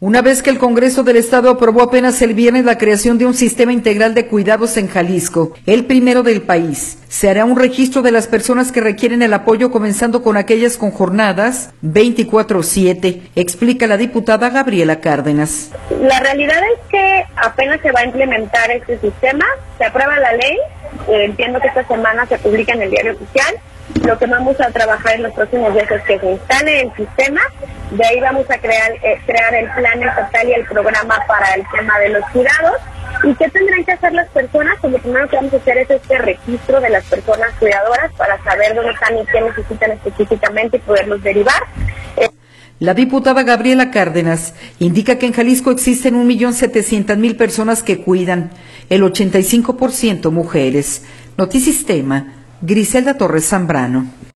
Una vez que el Congreso del Estado aprobó apenas el viernes la creación de un sistema integral de cuidados en Jalisco, el primero del país, se hará un registro de las personas que requieren el apoyo, comenzando con aquellas con jornadas 24/7, explica la diputada Gabriela Cárdenas. La realidad es que apenas se va a implementar este sistema, se aprueba la ley, entiendo que esta semana se publica en el Diario Oficial. Lo que vamos a trabajar en los próximos días es que se instale el sistema, de ahí vamos a crear el plan estatal y el programa para el tema de los cuidados. ¿Y qué tendrán que hacer las personas? Pues lo primero que vamos a hacer es este registro de las personas cuidadoras para saber dónde están y qué necesitan específicamente y poderlos derivar. La diputada Gabriela Cárdenas indica que en Jalisco existen 1.700.000 personas que cuidan, el 85% mujeres. Notisistema, Griselda Torres Zambrano.